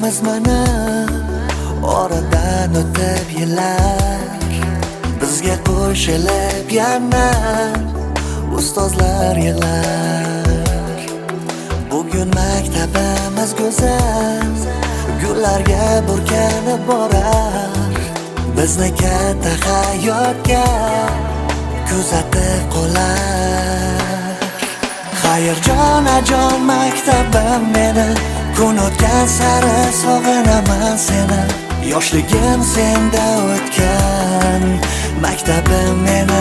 Birgamiz mana oradan o'tib yillar, bizga qo'shilib yana ustozlar yig'lar. Bugun maktabimiz go'zal, gullarga burkanib borar, bizni katta hayotga kuzatib qolar. Xayr jonajon maktabim meni, kun o'tgan sari sog'inaman seni. Yoshligim senda o'tgan maktabim meni.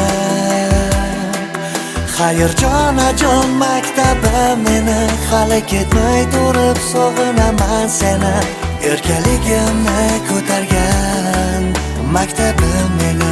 Xayr jonajon maktabim meni, hali ketmay turib sog'inaman seni. Erkaligimni ko'targan maktabim meni.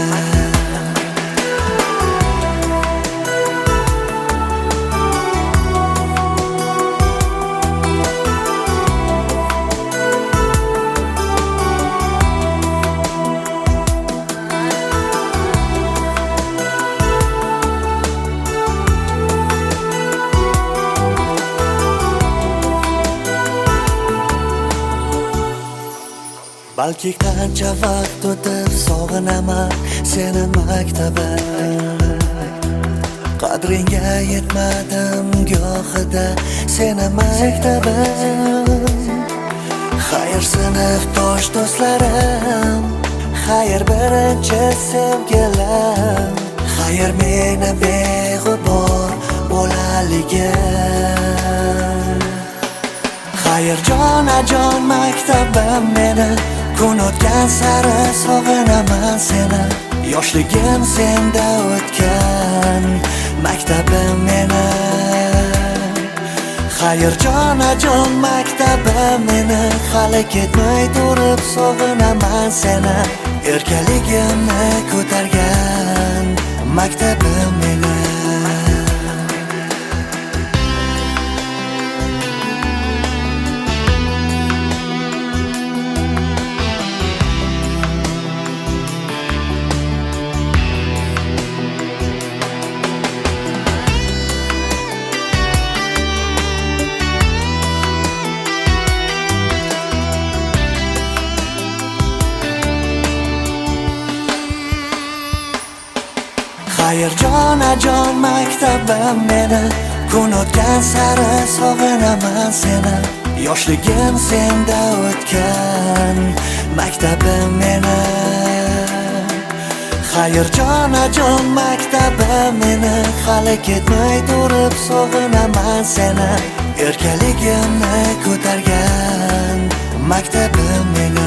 Balki qancha vaqt o'tib sog'inaman seni maktabim. Qadringga yetmadim gohida seni maktabim. Xayr sinfdosh do'stlarim, xayr birinchi sevgilim, xayr meni beg'ubor bolaligim. Xayr jonajon maktabim meni, kun o'tgan sari sog'inaman seni. Yoshligim senda o'tgan maktabim meni. Xayr jonajon maktabim meni, hali ketmay turib sog'inaman seni. Erkaligimni ko'targan maktabim meni. Xayr jonajon maktabim meni, kun o'tgan sari sog'inaman seni. Yoshligim senda o'tgan maktabim meni. Xayr jonajon maktabim meni, hali ketmay turib sog'inaman seni. Erkaligimni ko'targan maktabim meni.